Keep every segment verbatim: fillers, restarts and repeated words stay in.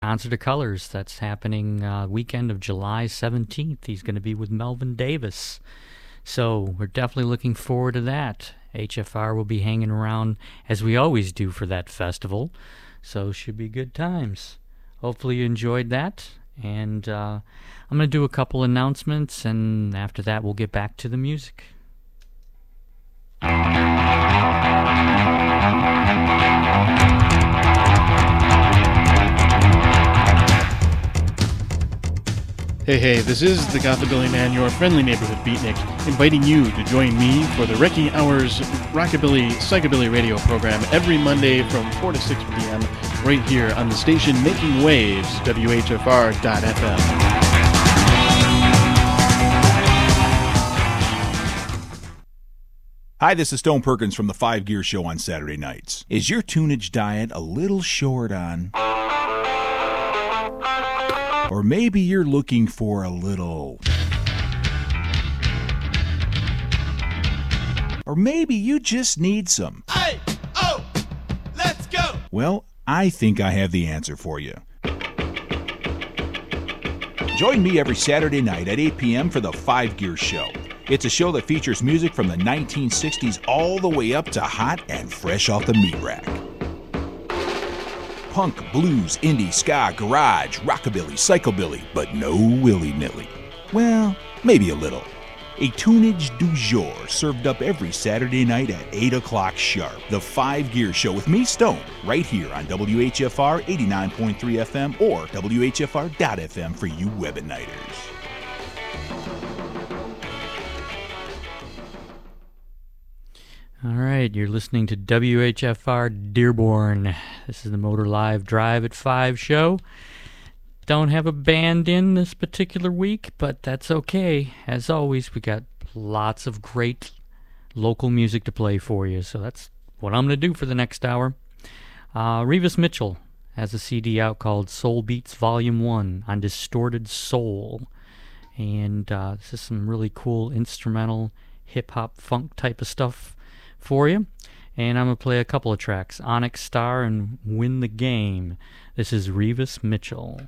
Concert of Colors. That's happening uh, weekend of July seventeenth. He's going to be with Melvin Davis. So we're definitely looking forward to that. H F R will be hanging around as we always do for that festival. So should be good times. Hopefully you enjoyed that. And uh, I'm going to do a couple announcements, and after that we'll get back to the music. Hey, hey, this is the Gothabilly Man, your friendly neighborhood beatnik, inviting you to join me for the Wrecking Hours Rockabilly Psychobilly radio program every Monday from four to six p.m. right here on the station Making Waves, W H F R dot F M. Hi, this is Stone Perkins from the Five Gear Show on Saturday nights. Is your tunage diet a little short on... Or maybe you're looking for a little... Or maybe you just need some... Hey! Oh! Let's go! Well, I think I have the answer for you. Join me every Saturday night at eight p.m. for the Five Gear Show. It's a show that features music from the nineteen sixties all the way up to hot and fresh off the meat rack. Punk, blues, indie, ska, garage, rockabilly, psychobilly, but no willy-nilly. Well, maybe a little. A tunage du jour served up every Saturday night at eight o'clock sharp. The Five Gear Show with me, Stone, right here on W H F R eighty-nine point three F M or W H F R dot F M for you webiniters. All right, you're listening to W H F R Dearborn. This is the Motor Live Drive at five show. Don't have a band in this particular week, but that's okay. As always, we got lots of great local music to play for you, so that's what I'm going to do for the next hour. Uh, Revis Mitchell has a C D out called Soul Beats Volume one on Distorted Soul. And uh, this is some really cool instrumental hip-hop funk type of stuff for you. And I'm going to play a couple of tracks, Onyx Star and Win the Game. This is Revis Mitchell.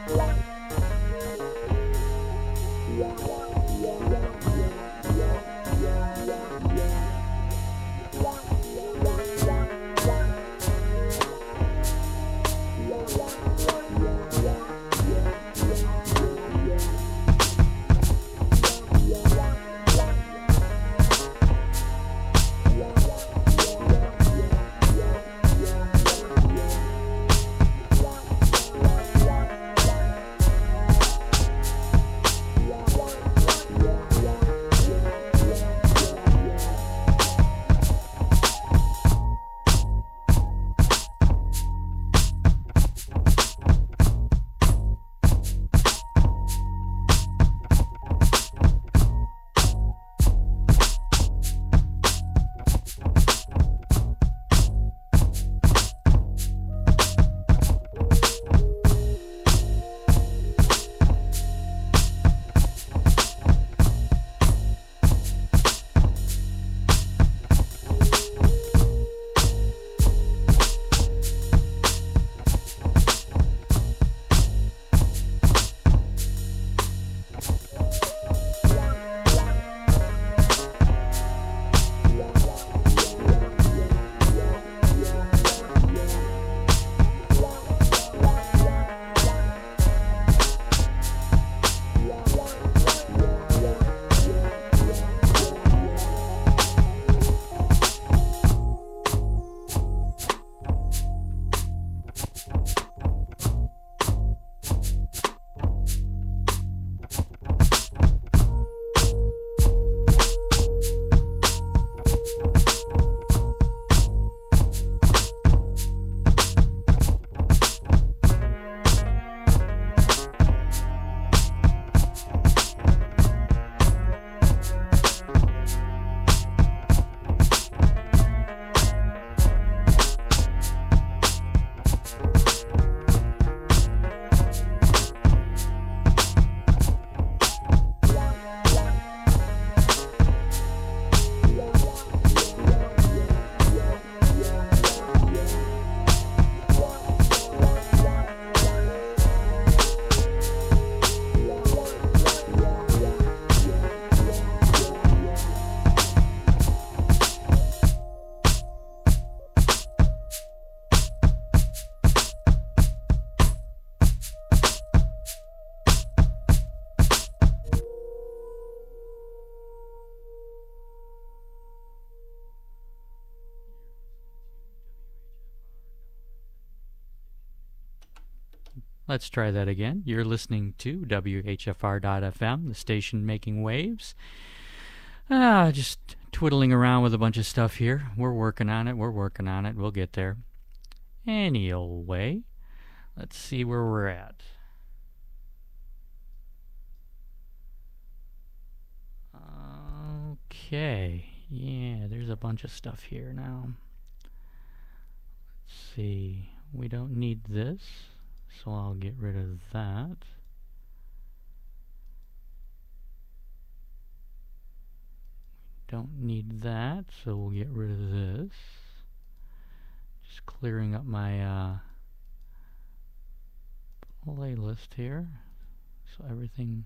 Let's try that again. You're listening to W H F R dot F M, the station making waves. Ah, just twiddling around with a bunch of stuff here. We're working on it. We're working on it. We'll get there. Any old way. Let's see where we're at. Okay. Yeah, there's a bunch of stuff here now. Let's see. We don't need this, so I'll get rid of that. Don't need that, so we'll get rid of this. Just clearing up my uh, playlist here, so everything.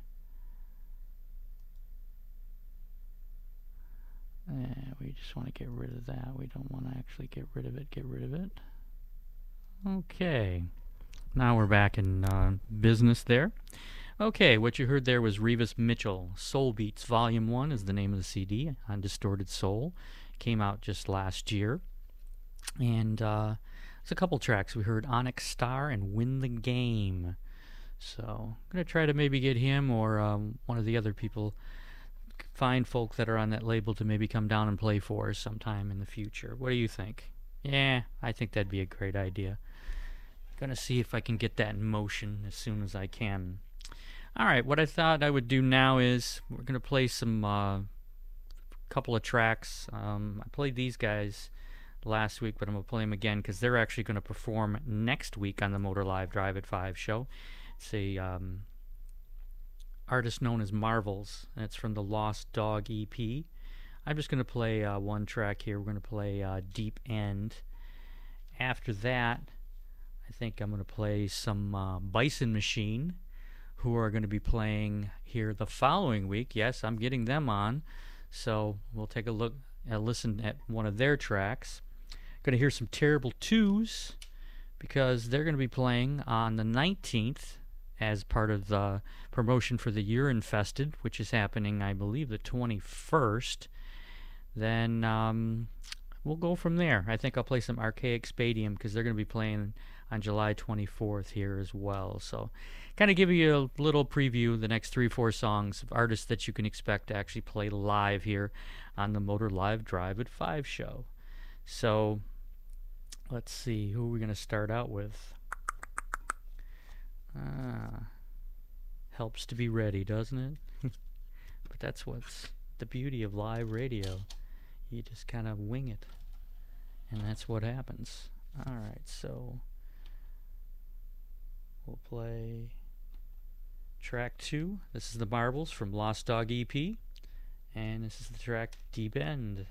Eh, we just want to get rid of that. We don't want to actually get rid of it. Get rid of it. Okay. Now we're back in uh, business there. Okay, what you heard there was Revis Mitchell. Soul Beats Volume one is the name of the C D on Distorted Soul. Came out just last year. And uh, there's a couple tracks. We heard Onyx Star and Win the Game. So I'm going to try to maybe get him or um, one of the other people, find folk that are on that label to maybe come down and play for us sometime in the future. What do you think? Yeah, I think that'd be a great idea. Gonna see if I can get that in motion as soon as I can. Alright, what I thought I would do now is we're gonna play some uh, couple of tracks. Um, I played these guys last week, but I'm gonna play them again because they're actually gonna perform next week on the Motor Live Drive at five show. It's a um, artist known as Marvels, and it's from the Lost Dog E P. I'm just gonna play uh, one track here. We're gonna play uh, Deep End. After that, I I think I'm going to play some uh, Bison Machine, who are going to be playing here the following week. Yes, I'm getting them on, so we'll take a look, uh, listen at one of their tracks. Going to hear some Terrible Twos, because they're going to be playing on the nineteenth as part of the promotion for the Year Infested, which is happening, I believe, the twenty-first. Then um, we'll go from there. I think I'll play some Archaic Spadium, because they're going to be playing on July twenty-fourth here as well. So kind of give you a little preview of the next three, four songs of artists that you can expect to actually play live here on the Motor Live Drive at five show. So let's see, who are we going to start out with? Ah, helps to be ready, doesn't it? But that's what's the beauty of live radio. You just kind of wing it, and that's what happens. All right, so we'll play track two. This is the Marbles from Lost Dog E P, and this is the track Deep End.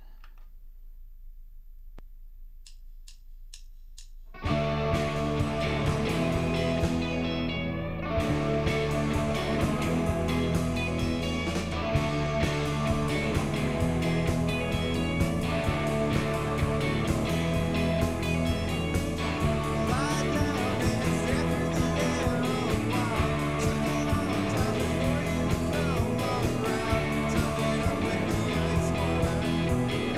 Thank you.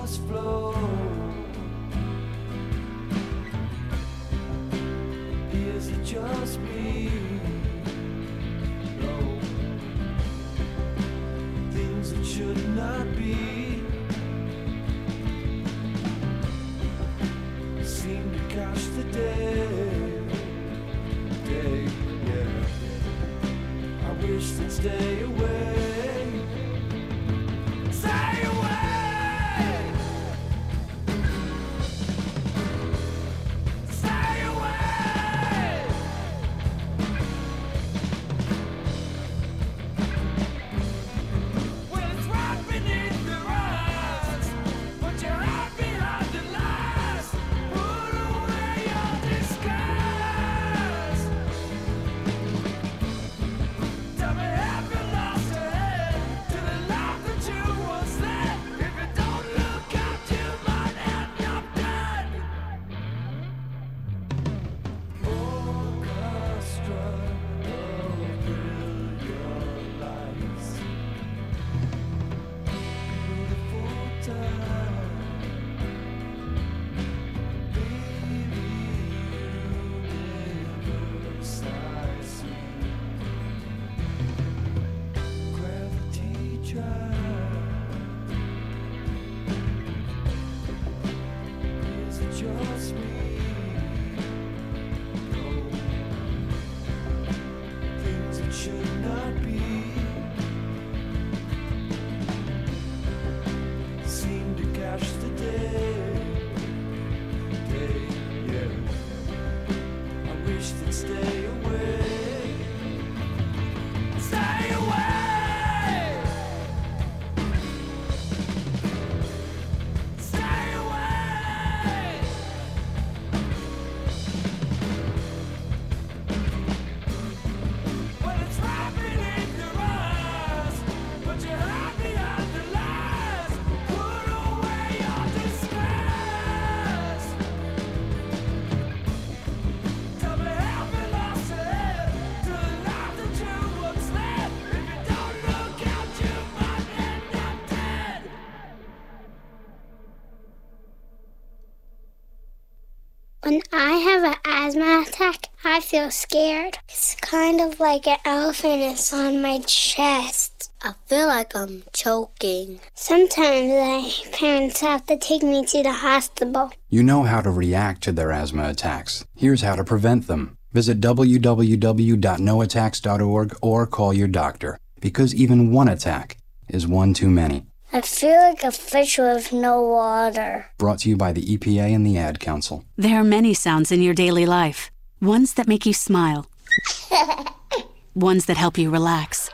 just flow. Is it just me? No. Things that should not be seem to catch the day. Day, yeah. I wish they'd stay away. Stay away. Stay away. Well, it's right beneath your eyes, but you're out behind the lies. Put away your disguise. Tell me, have you lost your head to the life that you once led? If you don't look out, you might end up dead. Orchestra of brilliant lights, beautiful time. Baby, universe I see. Gravity drive. Is it just me? No. Things that should not be seem to catch the day. Day, yeah. I wish they'd stay away. Stay away. Stay away. Well, it's right beneath your eyes, but you're right behind the lies. Put away your disguise. Tell me, have you lost your head to the life that you once led? If you don't look out, you might end up dead. When I have an asthma attack, I feel scared. It's kind of like an elephant is on my chest. I feel like I'm choking. Sometimes my parents have to take me to the hospital. You know how to react to their asthma attacks. Here's how to prevent them. Visit w w w dot no attacks dot org or call your doctor, because even one attack is one too many. I feel like a fish with no water. Brought to you by the E P A and the Ad Council. There are many sounds in your daily life. Ones that make you smile. Ones that help you relax.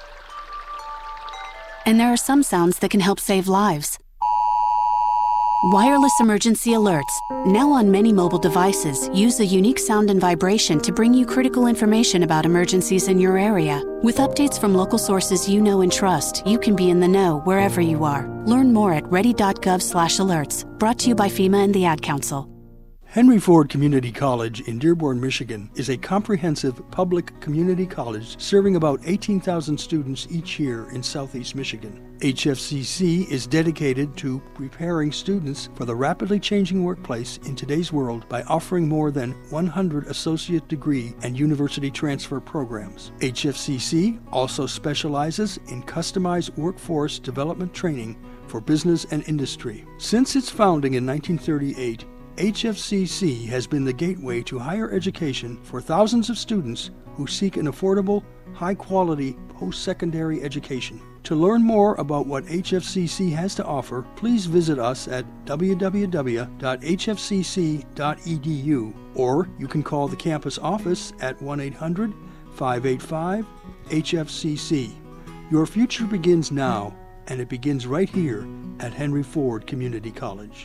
And there are some sounds that can help save lives. Wireless emergency alerts, now on many mobile devices, use a unique sound and vibration to bring you critical information about emergencies in your area. With updates from local sources you know and trust, you can be in the know wherever you are. Learn more at ready dot gov slash alerts. Brought to you by FEMA and the Ad Council. Henry Ford Community College in Dearborn, Michigan is a comprehensive public community college serving about eighteen thousand students each year in southeast Michigan. H F C C is dedicated to preparing students for the rapidly changing workplace in today's world by offering more than one hundred associate degree and university transfer programs. H F C C also specializes in customized workforce development training for business and industry. Since its founding in nineteen thirty-eight, H F C C has been the gateway to higher education for thousands of students who seek an affordable, high-quality post-secondary education. To learn more about what H F C C has to offer, please visit us at w w w dot h f c c dot e d u, or you can call the campus office at one eight hundred, five eight five, H F C C. Your future begins now, and it begins right here at Henry Ford Community College.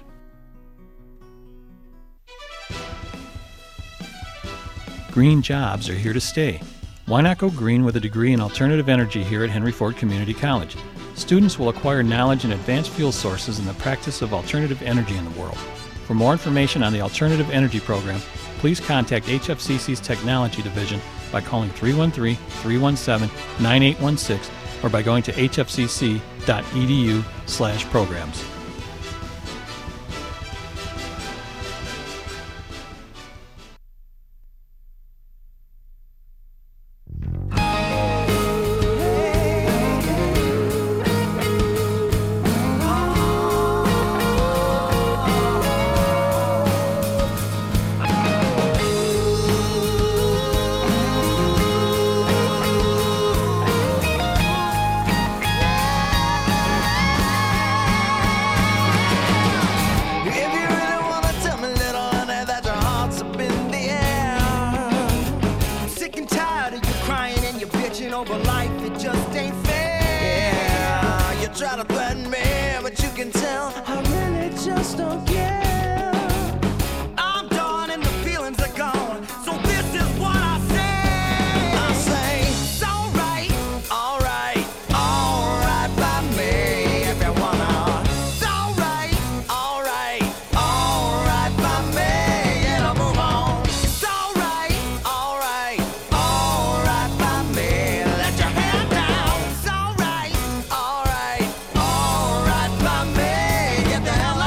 Green jobs are here to stay. Why not go green with a degree in alternative energy here at Henry Ford Community College? Students will acquire knowledge in advanced fuel sources and the practice of alternative energy in the world. For more information on the Alternative Energy Program, please contact H F C C's Technology Division by calling three one three, three one seven, nine eight one six or by going to h f c c dot e d u slash programs. down. I really just don't care. I'm done and the feelings are gone. So this is what I say. I say, it's alright, alright, alright by me if you wanna. It's alright, alright, alright by me. And I'll move on. It's alright, alright, alright by me. Let your hair down. It's alright, alright, alright by me. Get the hell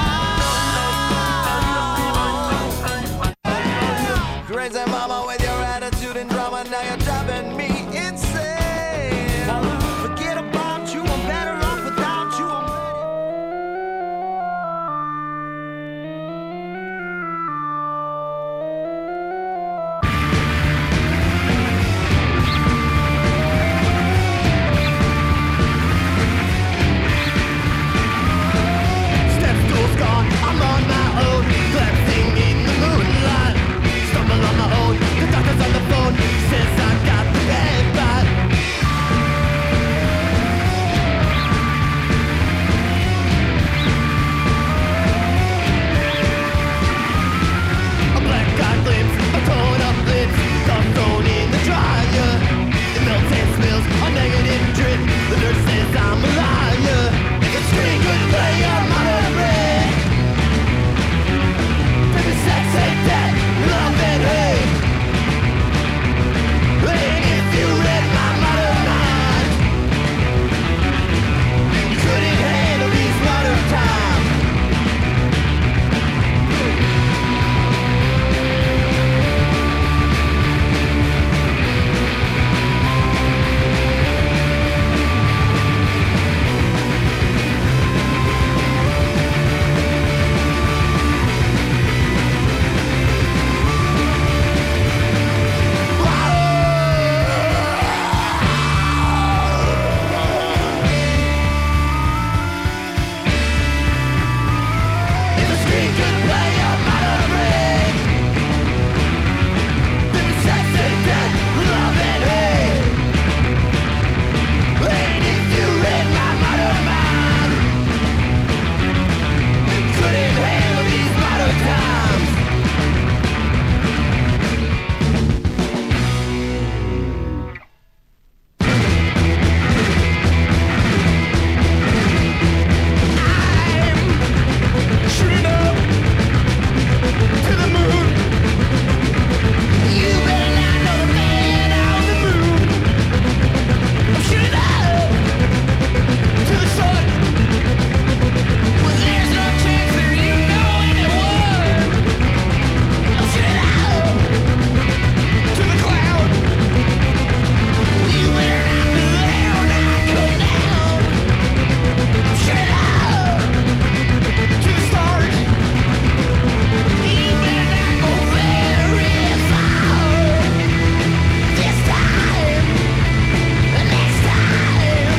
out. Crazy mama with your attitude and drama. Now you're driving me insane. Forget about you, I'm better off without you. I'm ready. Step stool's gone, I'm on my own. Collapsing in the moonlight. Stumble on my own, the doctor's on the phone. Says I got the bad bite. A black eye glimpse, a torn up lips, stuff thrown in the dryer. It melts and smells a negative drip. The nurse says I'm a liar. If a screen could play, I'm out of red. Baby, sex ain't that, love and hate. And if you read my modern mind, you couldn't handle these modern times. If a screen could play, I'm out of range. Baby, sex ain't that, love and hate. And if you read my modern mind, you couldn't handle these modern times. Shooting up to the moon. You better not know the man on the moon. I'm shooting up to the sun. Well, there's no chance that you know anyone. I'm shooting up to the cloud. You better not be there when I come down. I'm shooting up to the stars. You better not go very far. This time, the next time,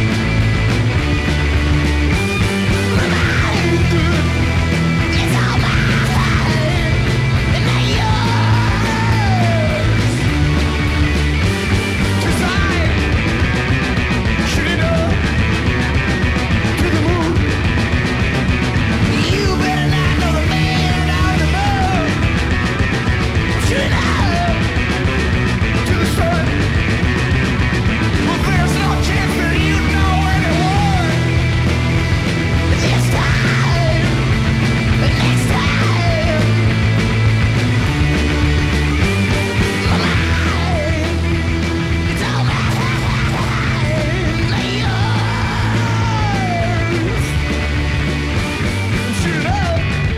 my mind, it's all mine, and not yours. 'Cause I'm shooting up to the moon. You better not know the man on the moon. Shooting up to the sun. Well, there's no chance that you know anyone. This time, the next time, my mind, it's all mine, not yours. Shoot up.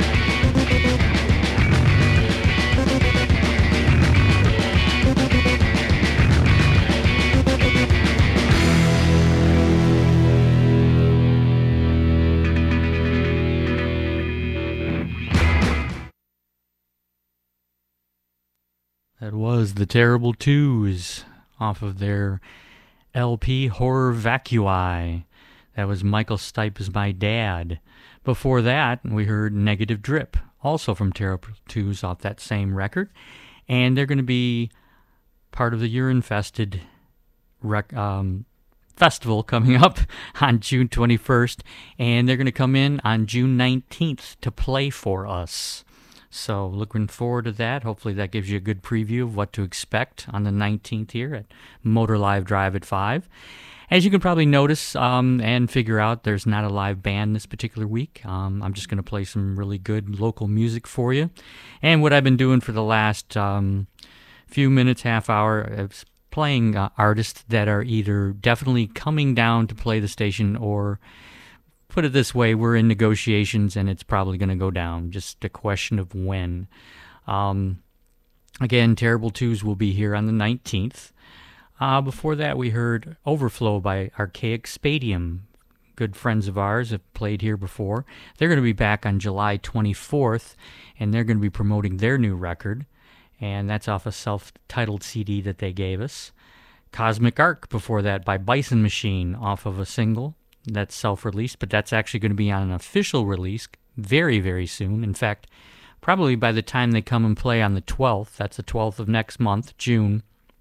That was the Terrible Twos off of their L P Horror Vacui. That was Michael Stipe's My Dad. Before that, we heard Negative Drip, also from Terrible Twos off that same record. And they're going to be part of the Urine-Infested rec- um, Festival coming up on June twenty-first, and they're going to come in on June nineteenth to play for us. So looking forward to that. Hopefully that gives you a good preview of what to expect on the nineteenth here at Motor Live Drive at five. As you can probably notice um, and figure out, there's not a live band this particular week. Um, I'm just going to play some really good local music for you. And what I've been doing for the last um, few minutes, half hour, is playing uh, artists that are either definitely coming down to play the station, or put it this way, we're in negotiations and it's probably going to go down. Just a question of when. Um, again, Terrible Twos will be here on the nineteenth. Uh, before that, we heard Overflow by Archaic Spadium. Good friends of ours have played here before. They're going to be back on July twenty-fourth, and they're going to be promoting their new record, and that's off a self-titled C D that they gave us. Cosmic Arc before that by Bison Machine, off of a single that's self-released, but that's actually going to be on an official release very, very soon. In fact, probably by the time they come and play on the twelfth, that's the twelfth of next month, June,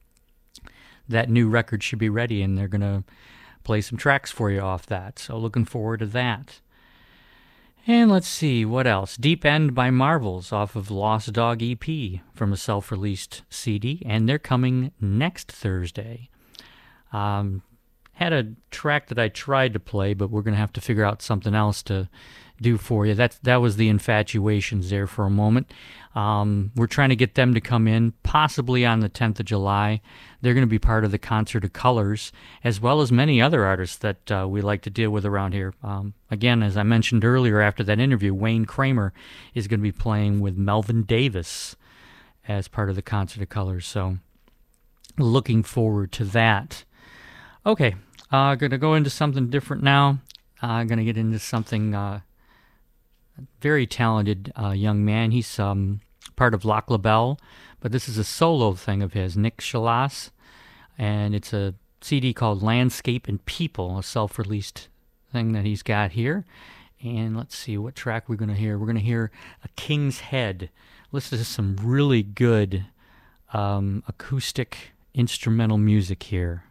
that new record should be ready, and they're going to play some tracks for you off that. So looking forward to that. And let's see, what else? Deep End by Marvels off of Lost Dog E P from a self-released C D, and they're coming next Thursday. Um, had a track that I tried to play, but we're going to have to figure out something else to do for you. That, that was the Infatuations there for a moment. Um, we're trying to get them to come in possibly on the tenth of July. They're going to be part of the Concert of Colors, as well as many other artists that uh, we like to deal with around here. Um, again, as I mentioned earlier after that interview, Wayne Kramer is going to be playing with Melvin Davis as part of the Concert of Colors. So looking forward to that. Okay, uh, going to go into something different now. I'm uh, going to get into something... Uh, very talented uh, young man. He's um, part of Lac La Belle, but this is a solo thing of his, Nick Shalas, and it's a C D called Landscape and People, a self-released thing that he's got here. And let's see what track we're going to hear. We're going to hear A King's Head. Listen to some really good um, acoustic instrumental music here.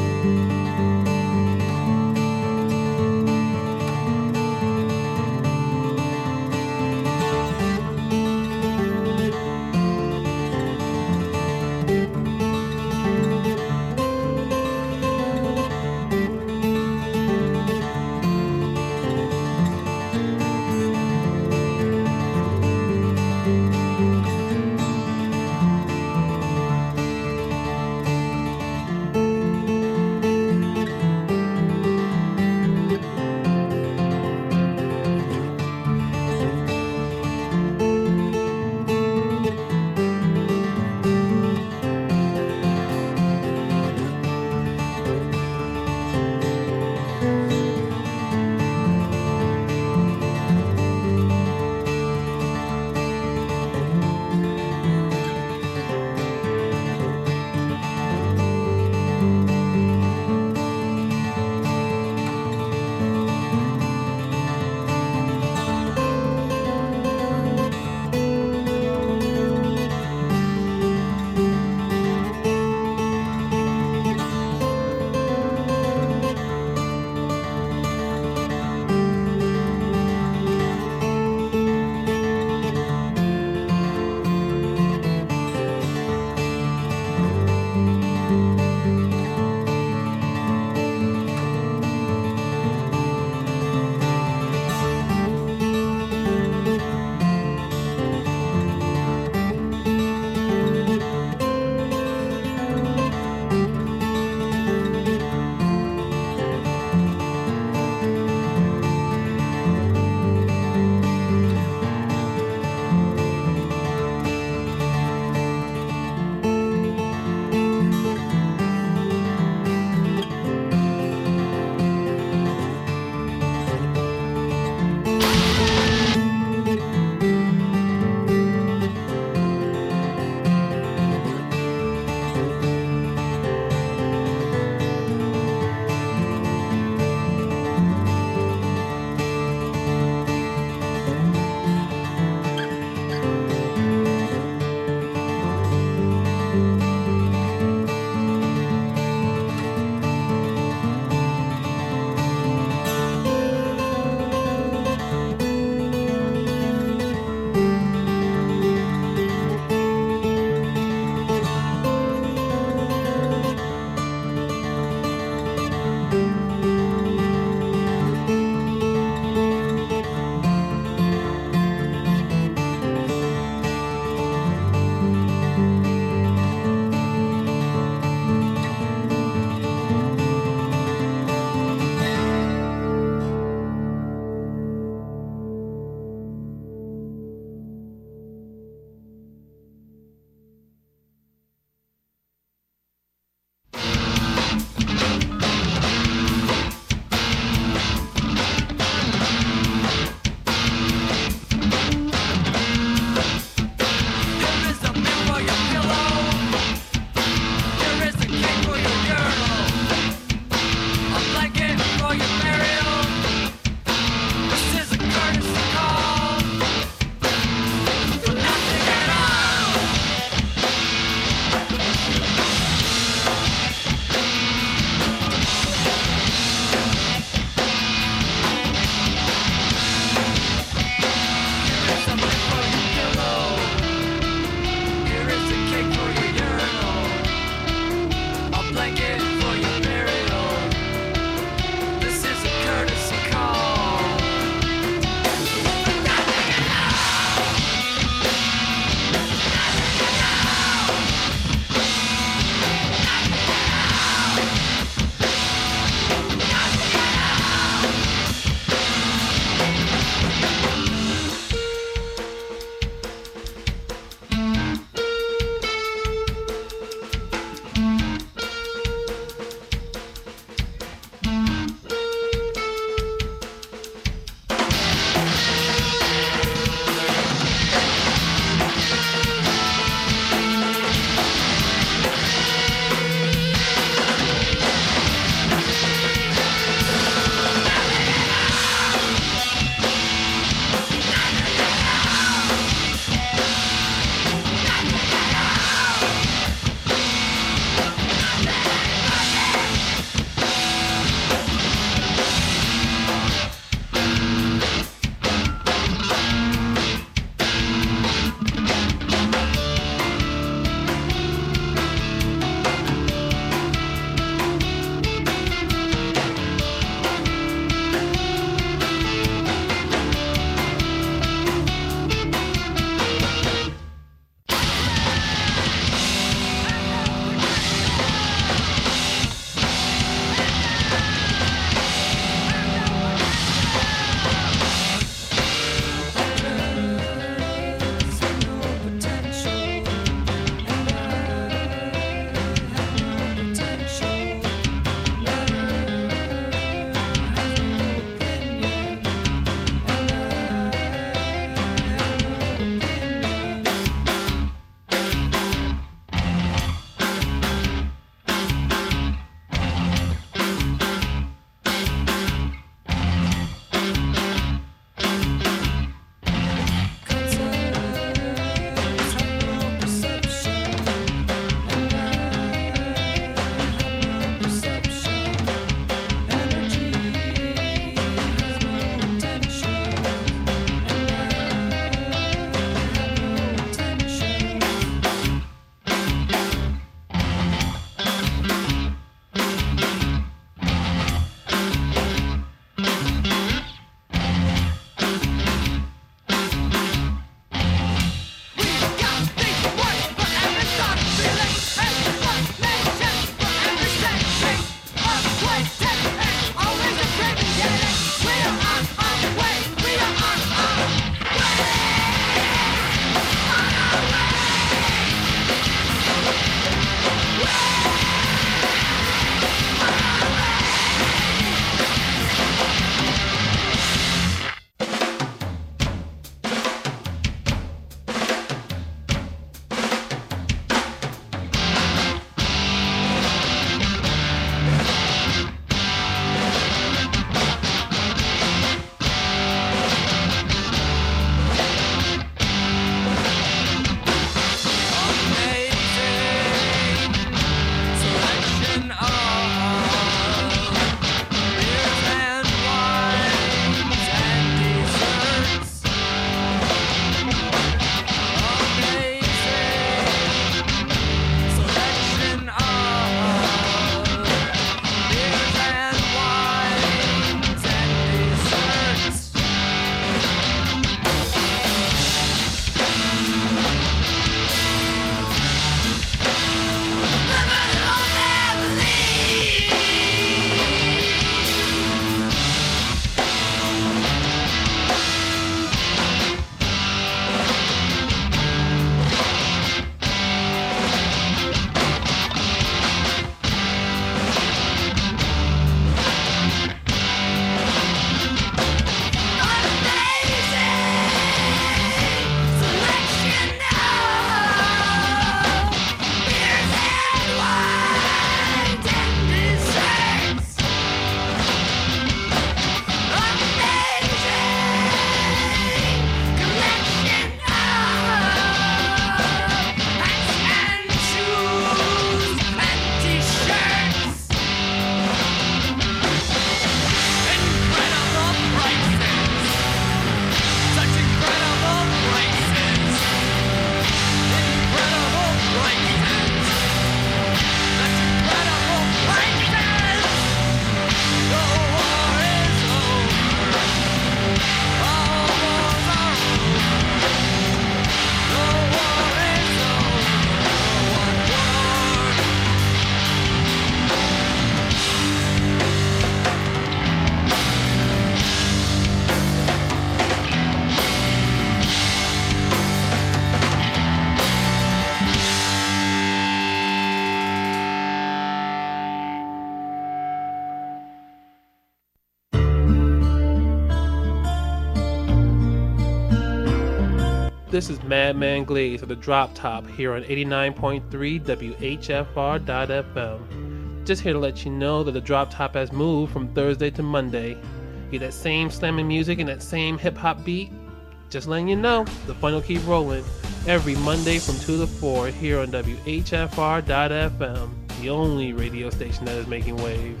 this is Madman Glaze of the Drop Top here on eighty-nine point three W H F R dot F M. Just here to let you know that the Drop Top has moved from Thursday to Monday. Get that same slamming music and that same hip-hop beat? Just letting you know, the fun will keep rolling every Monday from two to four here on W H F R dot F M, the only radio station that is making waves.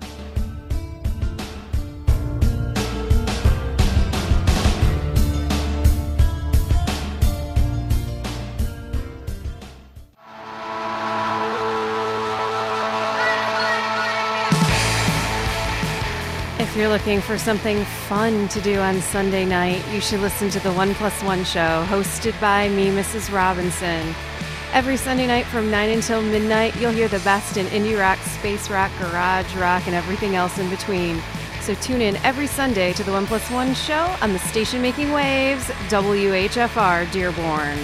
If you're looking for something fun to do on Sunday night, you should listen to the One Plus One Show, hosted by me, Missus Robinson. Every Sunday night from nine until midnight, you'll hear the best in indie rock, space rock, garage rock, and everything else in between. So tune in every Sunday to the One Plus One Show on the station making waves, W H F R Dearborn.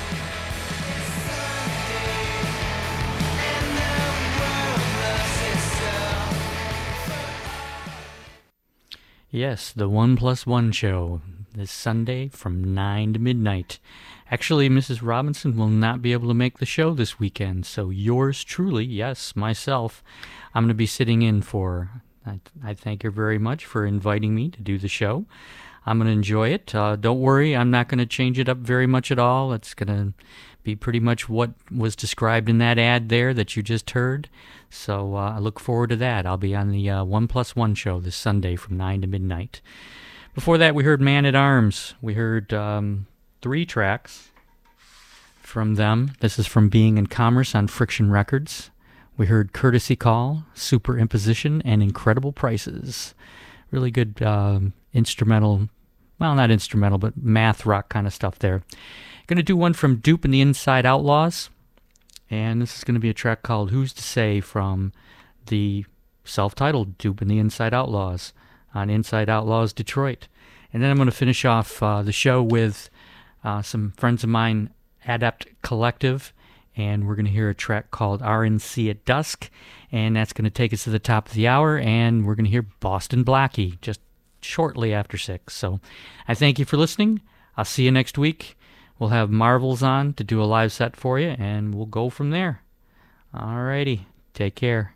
Yes, the One Plus One Show, this Sunday from nine to midnight. Actually, Missus Robinson will not be able to make the show this weekend, so yours truly, yes, myself, I'm going to be sitting in for. I, I thank her very much for inviting me to do the show. I'm going to enjoy it. Uh, don't worry, I'm not going to change it up very much at all. It's going to be pretty much what was described in that ad there that you just heard. So uh, I look forward to that. I'll be on the uh, One Plus One Show this Sunday from nine to midnight. Before that, we heard Man at Arms. We heard um, three tracks from them. This is from Being in Commerce on Friction Records. We heard Courtesy Call, Superimposition, and Incredible Prices. Really good um, instrumental, well, not instrumental, but math rock kind of stuff there. Going to do one from Dupe and the Inside Outlaws. And this is going to be a track called Who's to Say from the self-titled Dupe and the Inside Outlaws on Inside Outlaws Detroit. And then I'm going to finish off uh, the show with uh, some friends of mine, Adept Collective, and we're going to hear a track called R N C at Dusk, and that's going to take us to the top of the hour, and we're going to hear Boston Blackie just shortly after six. So I thank you for listening. I'll see you next week. We'll have Marvels on to do a live set for you, and we'll go from there. Alrighty, take care.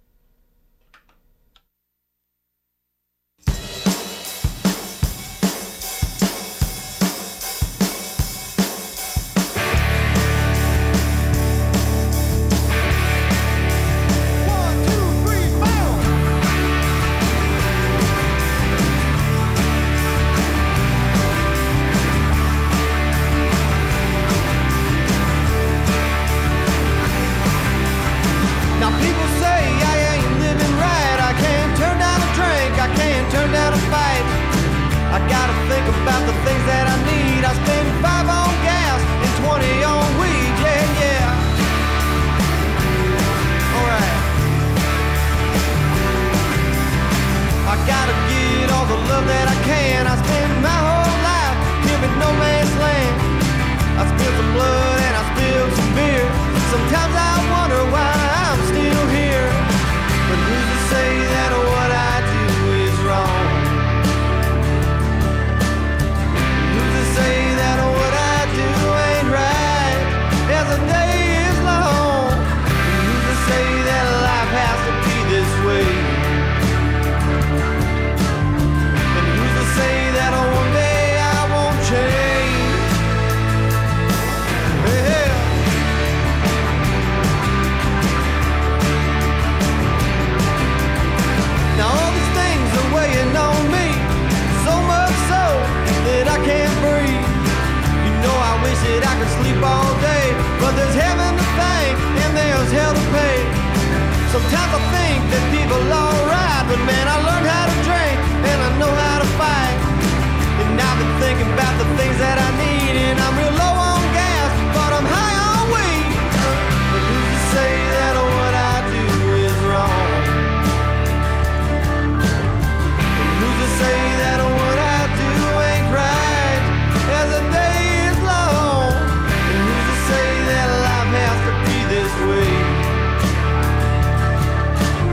About the things that I need. I spend five on gas and twenty on weed. Yeah, yeah. Alright. I gotta get all the love that I can. I spend my whole life giving no man's land. I spilled some blood and I spilled some beer. Sometimes I wonder why I'm still here. But who's to say that what I do is wrong? Say that what I do ain't right as the day is long. Who's to say that life has to be this way? And who's to say that one day I won't change? Yeah. Now all these things are weighing on me, so much so that I can't breathe. You know I wish that I could sleep all day, but there's heaven to thank and there's hell to pay. Sometimes I think that people are alright, but man, I learned how to drink and I know how to fight. And I've been thinking about the things that I need, and I'm real low on gas, but I'm high on weed. But who's to say that what I do is wrong? And who's to say that what I do ain't right as the day is long? And who's to say that life has to be this way?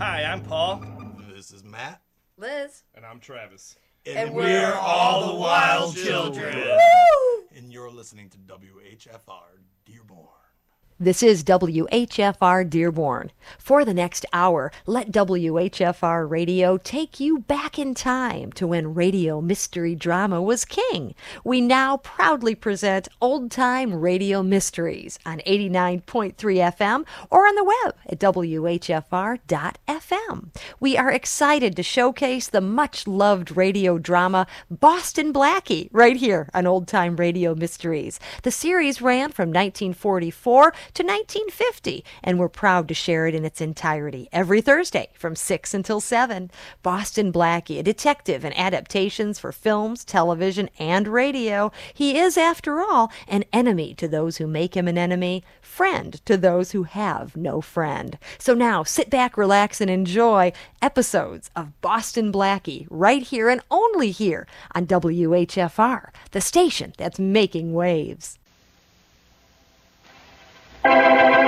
Hi, I'm Paul. This is Matt. Liz. And I'm Travis. And, And we're, we're all the wild children. children. Woo! And you're listening to W H F R Dearborn. This is W H F R Dearborn. For the next hour, let W H F R Radio take you back in time to when radio mystery drama was king. We now proudly present Old Time Radio Mysteries on eighty-nine point three F M or on the web at W H F R dot F M. We are excited to showcase the much-loved radio drama Boston Blackie right here on Old Time Radio Mysteries. The series ran from nineteen forty-four to nineteen fifty, and we're proud to share it in its entirety every Thursday from six until seven. Boston Blackie, a detective in adaptations for films, television, and radio. He is, after all, an enemy to those who make him an enemy, friend to those who have no friend. So now, sit back, relax, and enjoy episodes of Boston Blackie right here and only here on W H F R, the station that's making waves.